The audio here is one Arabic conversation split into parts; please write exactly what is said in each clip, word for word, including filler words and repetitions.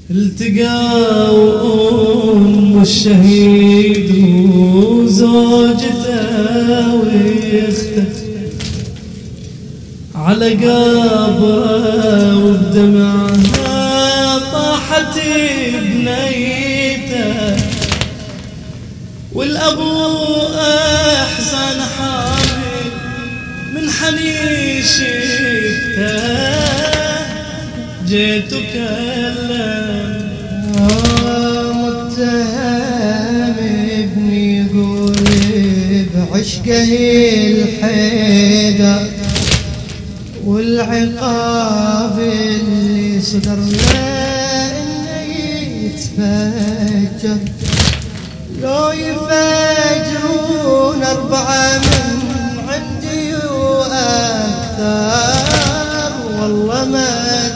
التقاوا أم الشهيد وزوجته واخته على قبره وبدمعها طاحت بنيته، والأبو أحزن حامل من حنين شفته، جيت وكلم متهم ابني يقول بعشقه الحيدر، والعقاب اللي صدر له انه يتفجر، لو يفجرون أربعة من عندي وأكثر والله ما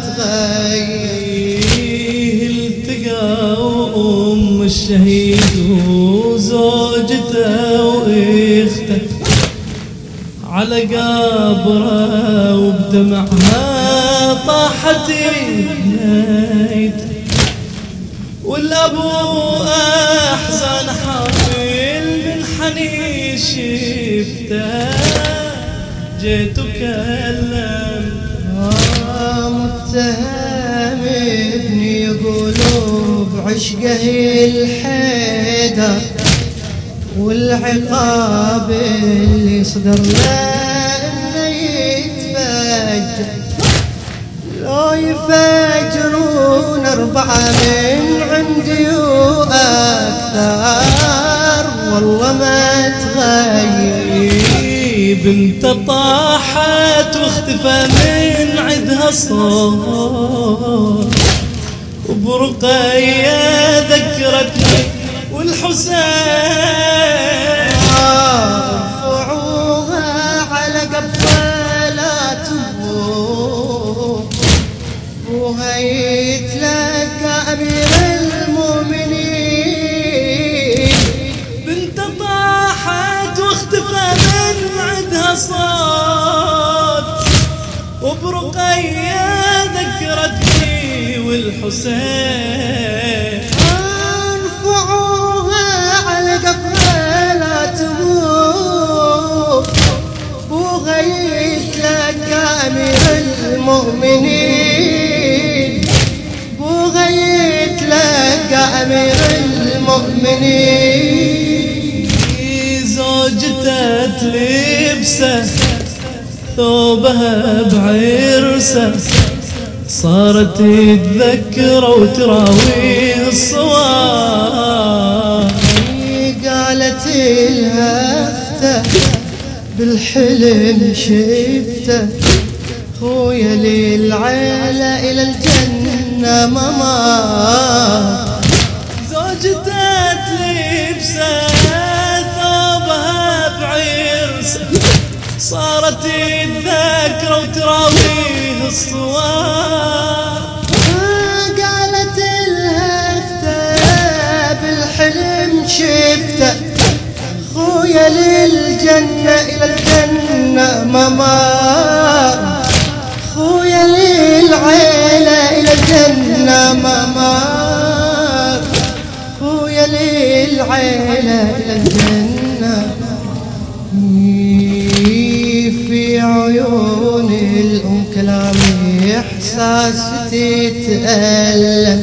تغير. التقاوا أم الشهيد وزوجته واخته على قبره وبدمعها طاحت بنيته، والأبو أحزن حامل من حنين شفته، جيت وكلم متهم ابني يقولوا بعشقه الحيدر، والعقاب اللي صدر له انه يتفجر، لو يفجرون أربعة من عندي وأكثر والله ما تغير. بنت طاحت واختفى من عدها صوت، وبرقية ذكرتني والحسين، رفعوها على قبلاتهم وهيت لك أمير المؤمنين. بنت طاحت واختفى من عدها صوت، وبرقية ذكرتني والحسين، رفعوها على قبلاتهم وهيت لك أمير المؤمنين، بغيت لك أمير المؤمنين. زوجته تلبسه ثوبها بعرسه، صارت تذكره وتراويه الصواب، قالت لها اخته بالحلم شفته، خويا للعيلة إلى الجنة ممر. زوجته تلبسه ثوبها بعرسه، صارت تذكره وتراويه الصواب، قالت لها اخته بالحلم شفته، خويا للجنة إلى الجنة ممر، خويا للعيلة إلى الجنة ممر، خويا للعيلة إلى الجنة. في عيون الأم كلامي إحساس تتألم،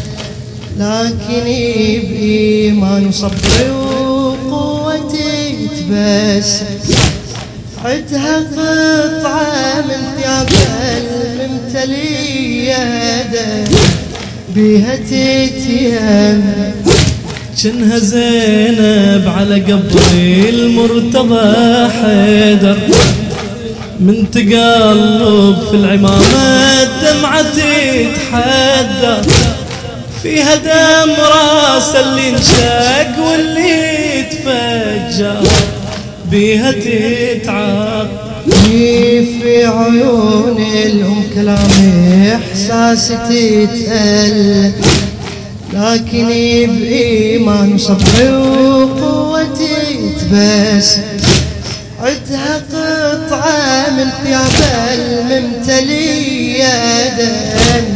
لكني بإيمان وصبري وقوتي تبسم، عدها قطعة من ثياب الممتلية دم بيها تتيم، جنها زينب على قبر المرتضى حيدر، من تقلب في العمامة دمعة تتحدى، فيها دم راس اللي انشق واللي تفجر، بيها تتعب. في عيون الأم كلامي إحساسي تتألم، لكني بإيمان وصبري وقوتي تبسم، عدها قطعة من ثياب الممتلية دم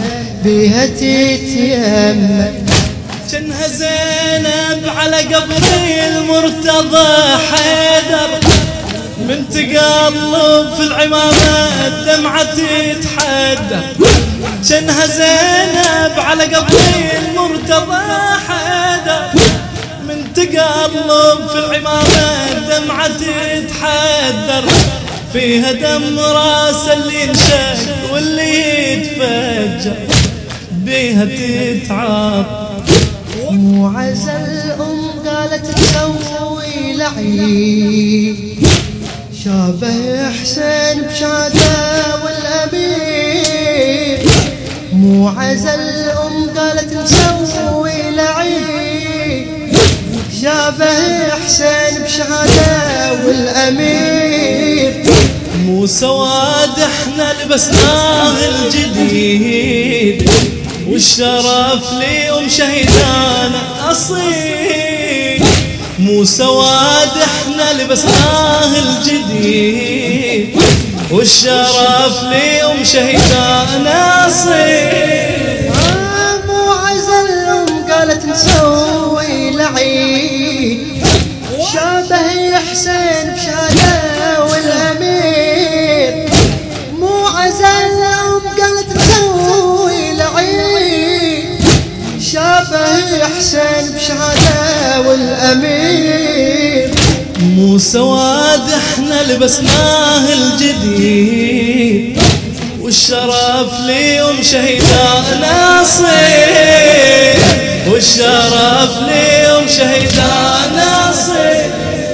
بيها تتيمم. جنها زينب على قبر المرتضى حيدر، من تقلب في العمامة الدمعة تتحدر. جنها زينب على قبر المرتضى حيدر، من تقلب في العمامة الدمعة تتحدر. فيها دم راس اللي انشق واللي يتفجر، بيها تتعاطر. مو عزل أم قالت تسوي لعيب، شابه حسين بشادة والأمير. مو عزل أم قالت نسوي لعيب، شابه حسين بشادة والأمير. مو سواد احنا لبسناه الجديد، والشرف ليوم شهيدانا أصيل. مو سواد احنا لبسناه الجديد، والشرف ليوم شهيدانا أصيل. آه مو عزل أم قالت نسوي لعيب، شابه حسين بشادة والأمير. مو عزل أم قالت نسوي لعيب، شابه حسين بشادة والأمير. مو سواد احنا لبسناه الجديد، والشرف ليوم شهيدانا أصيل، والشرف ليوم شهيدانا أصيل.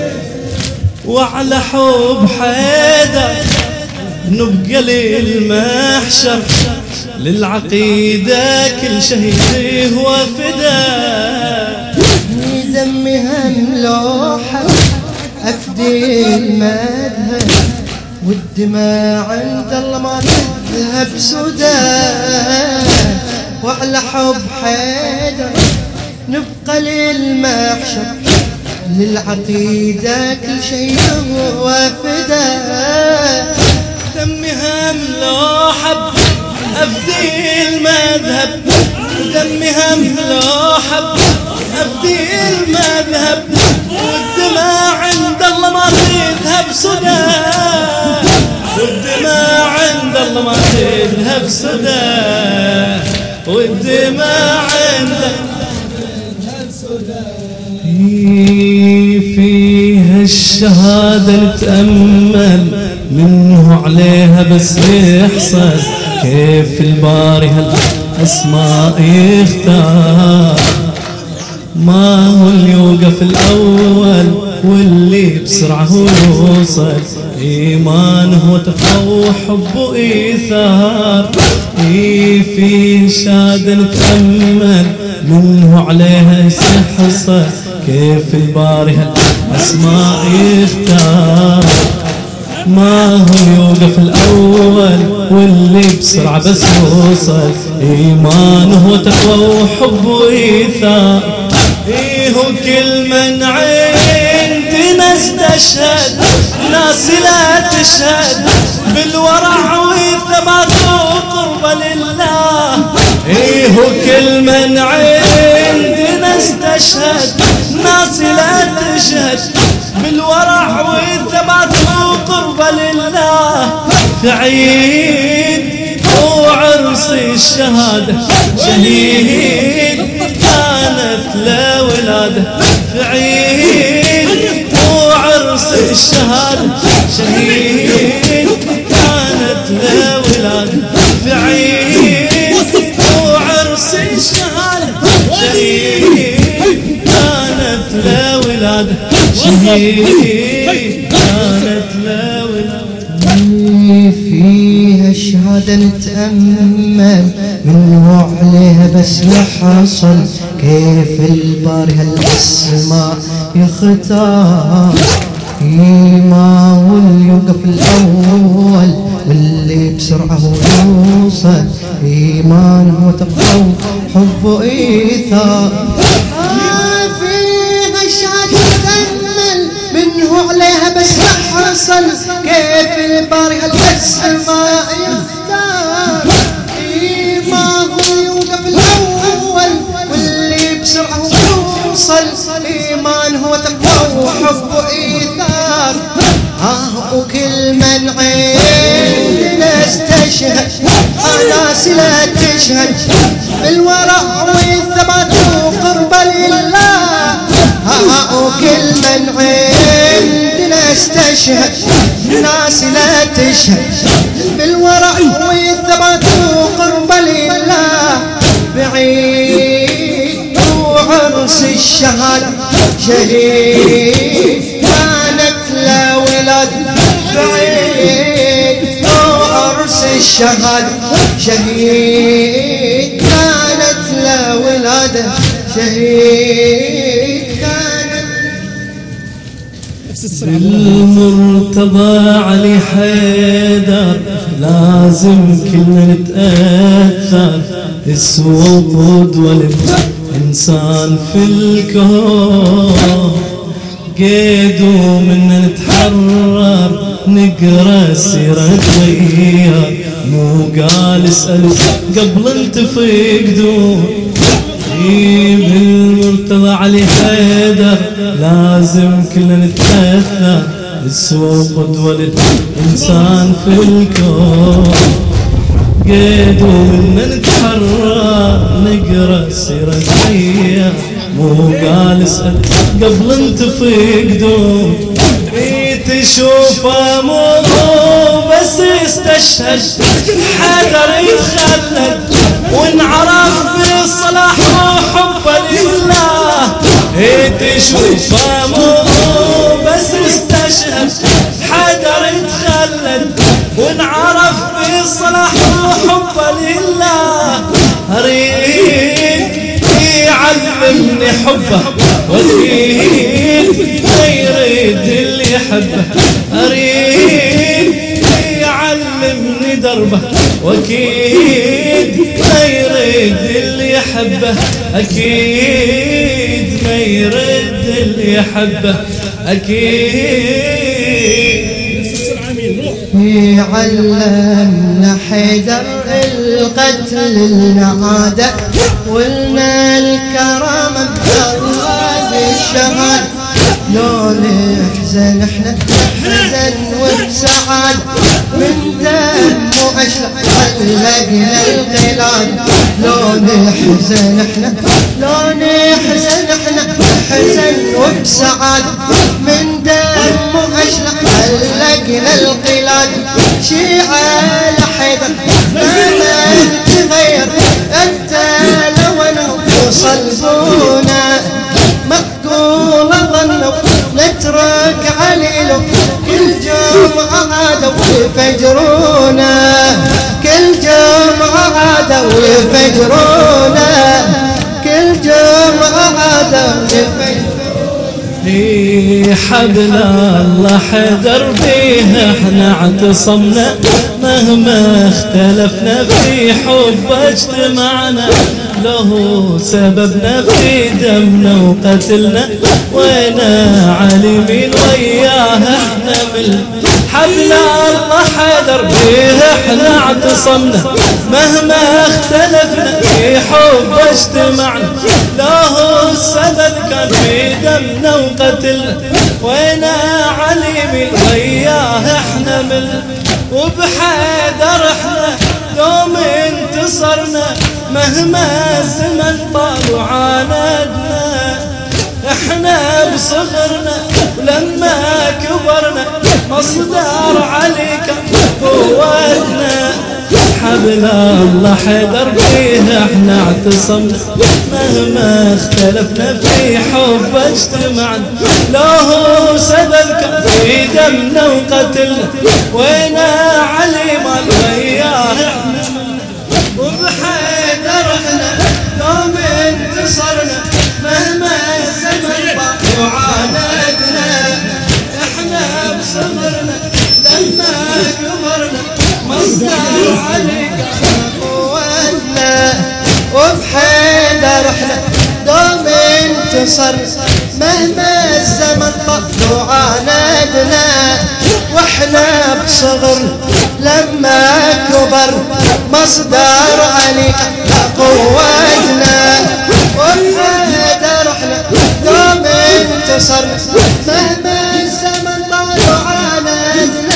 وعلى حب حيدر نبقى للمحشر، للعقيدة كل شهيد هو فداء. دمي هم لوحة أفدي المذهب، والدماء عند الله ما تذهب سدى. وعلى حب حيدر نبقى للمحشر، للعقيدة كل شيء هو فداء. دمي هم لو حب أفدي المذهب، دمي هم لو حب أفدي المذهب، والدماء عند الله ما تذهب سدى، والدماء عند الله ما تذهب سدى، والدماء عند فيها الشهادة نتأمل، منه عليها بس يحصل كيف الباري هالأسماء يختار. ما هو اللي يوقف الأول واللي بسرعة يوصل، إيمانه وتقوى وحب وإيثار. في شهادة نتأمل، منه عليها يحصل كيف الباري هالأسماء يختار. ما هو يوقف الأول واللي بسرعة بس يوصل، إيمانه وتقوى وحب وإيثار. إيه كل من عندنا استشهد، ناس لا تشهد بالورع والثبات وقرب لله. إيه كل من عندنا استشهد، ناس لا تشهد بالورع والثبات وقرب لله. في عيد وعرس الشهادة شهيد كانت له ولاده. في عيد وعرس الشهادة شهيد كانت له ولاده. في عيد وعرس الشهادة شهيد كانت له ولاده، شهيد كانت له ولاده. فيها الشهادة نتأمل، منه عليها بس يحصل كيف الباري هالأسماء يختار. ما هو اللي يوقف الأول واللي بسرعة يوصل، إيمانه وتقوى حب وإيثار. فيها الشهادة نتأمل، منه عليها بس يحصل كيف الباري هالأسماء يختار. ما هو وكل من عندنا استشهد ناس لا تشهد بالورع والثبات وقرب لله. وكل من عندنا استشهد ناس لا تشهد بالورع والثبات وقرب لله. بعيد وعرس الشهادة شهيد كانت له ولاد. بعيد وعرس الشهادة شهيد كانت له ولادة. شهيد كانت بالمرتضى علي حيدر لازم كلنا نتأثر. اسوى وقدوة للإنسان في الكون. قيدوا منا نتحرر نقرا السيرة تغير. مو قال اسألوا قبل انت فقدوا. بالمرتضى علي حيدر لازم كلنا نتأثر. اسوى وقدوة للإنسان في الكون. قيدوا منا نتحرر نقرا السيرة تغير. مو قال اسأل قبل انت فقدوا. ريت اشوفه مو بس استشهد حذر يتخلد وانعرف بالصلاح وحبه لله. ريت اشوفه مو بس استشهد حذر يتخلد وانعرف بالصلاح وحبه لله. اريد يعلمني حبه واكيد ما يريد اللي يحبه. اريد يعلمني دربه واكيد ما يريد اللي يحبه. اكيد ما يريد اللي يحبه. اكيد يعلمنا حيدر القتل العادة ولنا الكرامة بأرض الشهادة. لو نحزن احنا حزن وبسعادة من دم وأشلع علقنا القلادة. لو نحزن احنا لو نحزن احنا حزن وبسعادة من دم وأشلع علقنا القلادة. شيعة لحيدر ما تغير انت لو انا صلبونا. مقبول ظنوا نترك عليله كل جمعة عادوا يفجرونا. كل جمعة عادوا يفجرونا. كل جمعة عادوا يفجرونا. في حبل الله حذر فيه احنا اعتصمنا. مهما اختلفنا في حب اجتمعنا. له سببنا في دمنا وقتلنا. وينا علي مين وياه احنا من حبل الله حذر فيه احنا اعتصمنا. مهما اختلفنا في حب اجتمعنا. له السبب كان في دمنا وقتلنا. وينا علي مين وياه احنا من وبحيدر احنا دوم انتصرنا. مهما الزمن طال وعاندنا احنا بصغرنا. ولما كبرنا مصدر عليك قوتنا. حبل الله حذر فيه احنا اعتصمنا. مهما اختلفنا في حب اجتمعنا. له سبب كان في دمنا وقتلنا. وينا علي مال وياه احنا وبحيدر احنا دوم انتصرنا. مهما الزمن طال وعاندنا احنا بصغرنا. لما كبرنا مصدر عليك قوتنا. وبحيدر احنا دوم انتصرنا. مهما الزمن طال وعاندنا واحنا بصغر. لما كبر مصدر عليك قوتنا. وبحيدر احنا دوم انتصرنا. مهما الزمن طال وعاندنا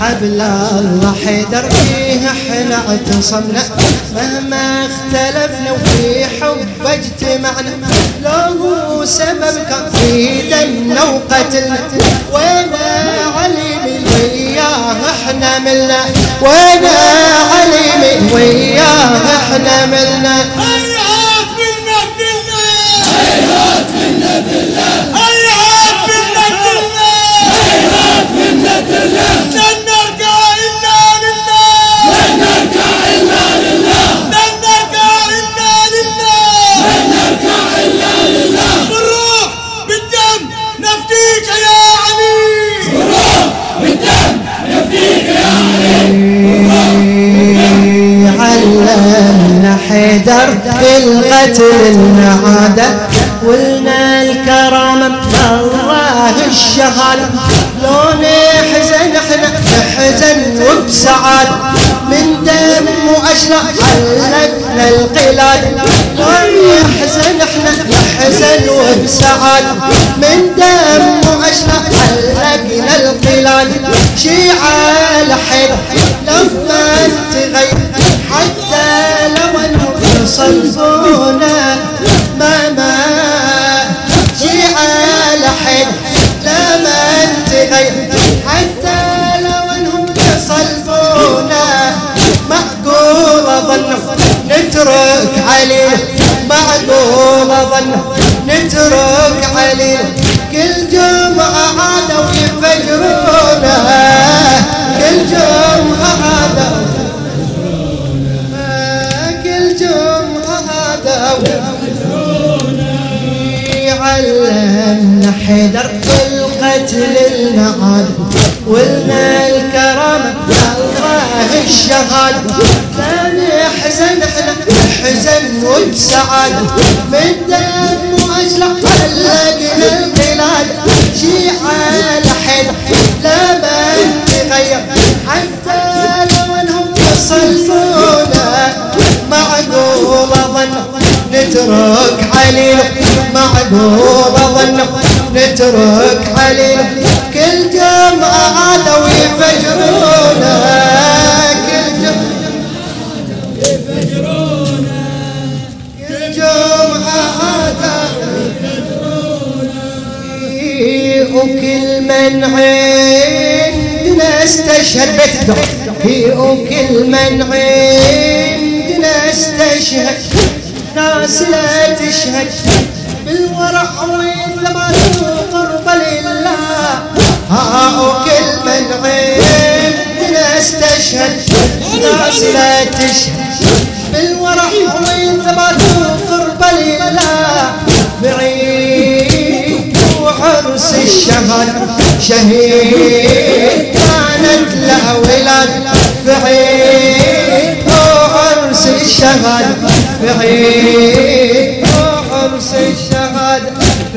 حبل الله حيدر فيه احنا اعتصمنا مهما اختلفنا وفي حب اجتمعنا لو سبب كان في دمنا وقتلنا وانا علي وياه احنا ملنا وانا علي وياه احنا ملنا هيهات منا كلنا هيهات منا كلنا هيهات منا كلنا هيهات منا كلنا لن نرجع إلا لله لن نرجع إلا لله لن نرجع إلا لله لن نرجع إلا لله بالروح بالدم نفديك يا علي بالروح بالدم نفديك يا علي علمنا حيدر بالقتل المعادة ولنا الكرامة من الله الشهادة لو نحزن احنا نحزن وبسعادة من دم واشلاء علقنا القلاد لو نحزن احنا نحزن وبسعادة من دم واشلاء علقنا القلاد شيعة حيدر لما تغير حتى لو انهم يصلبونا ما ما شيعة لحيد لما تغير حتى لو انهم يصلبونا معقول ظن نترك علينا معقول ظن نترك علينا كل جمعة عادوا يفجرونا كل جمعة عادوا كل جمعة عادوا علمنا حيدر بالقتل المعاد ولنا الكرامة الله الشهادة لا نحزن احنا نحزن وبسعادة من دم واجلع علقنا القلاد شيعة لحيدر لا ما تغير حتى لو انهم يصلبونا معقول ظن نترك علينا معقول ظن نترك علينا كل جمعة عادوا يفجرونا كل جمعة يفجرونا كل جمعة عادوا يفجرونا وكل من عندنا استشهد بيت وكل من عندنا استشهد ناس لا تشهد بالورع وإنما قرب لله ها وكل من عندنا استشهد ناس لا تشهد بالورع وإنما قرب لله بعيد وعرس الشهادة شهيد كانت له ولاد بعيد وعرس الشهادة بعيد وعرس الشهادة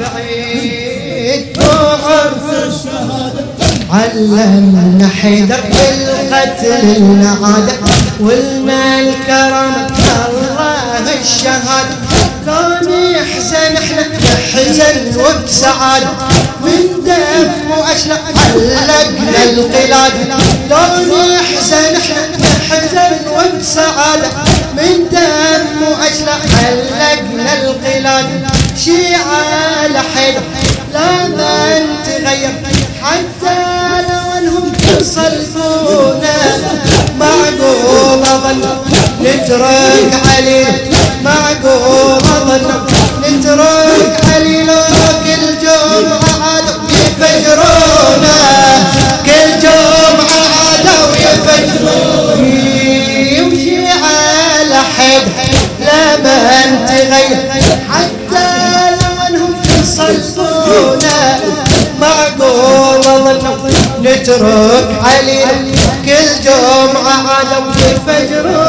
بعيد وعرس الشهادة علمنا حيدر بالقتل العادة ولنا الكرامة الله الشهادة لو نحزن احنا نحزن وبسعادة من دم واشلاء علقنا القلاد لو نحزن احنا نحزن وبسعادة من دم واشلاء علقنا القلاد شيعة لحيدر لا ما تغير حتى لو انهم يصلبونا معقول ظن نترك علينا معقول ظن نترك علينا كل جمعة عادوا يفجرونا كل جمعة عادوا يفجرونا وشيعة لحيدر لا ما تغير حتى لو انهم يصلبونا معقول ظن نترك علينا كل جمعة عادوا يفجرونا